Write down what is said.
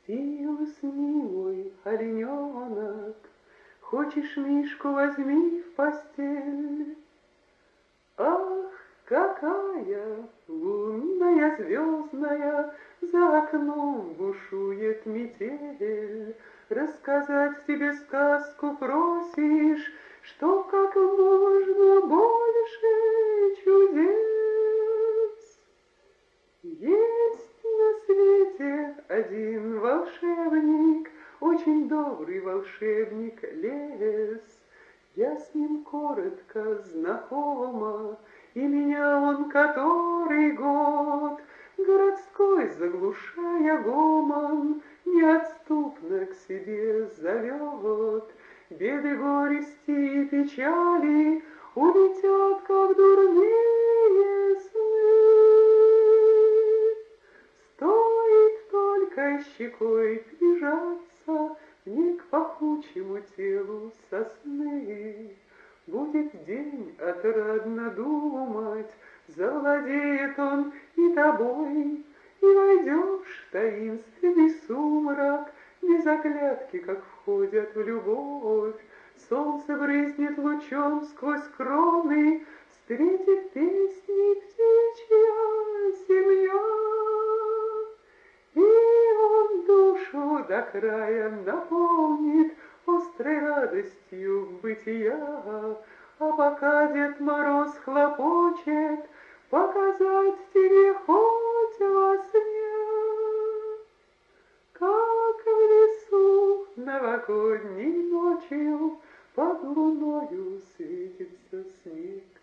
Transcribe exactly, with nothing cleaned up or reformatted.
Спи, усни, мой олененок, хочешь мишку, возьми в постель. Ах, какая лунная звездная за окном бушует метель. Рассказать тебе сказку просишь, что как можно больше чудес. Есть на свете один волшебник, очень добрый волшебник лес. Я с ним коротко знакома, и меня он который год, городской заглушая гомон, неотступно к себе зовет. Беды, горести и печали улетят, как дурные сны. Стоит только щекой прижаться мне к пахучему телу сосны. Будет день отрадно думать, завладеет он и тобой, и войдешь в таинственный сумрак, без оглядки, как входят в любовь. Солнце брызнет лучом сквозь кроны, встретит песни птичья семья. И он душу до края наполнит острой радостью бытия. А пока Дед Мороз хлопочет, показать тебе хоть во сне, как в лесу новогодней ночью под луною светится снег.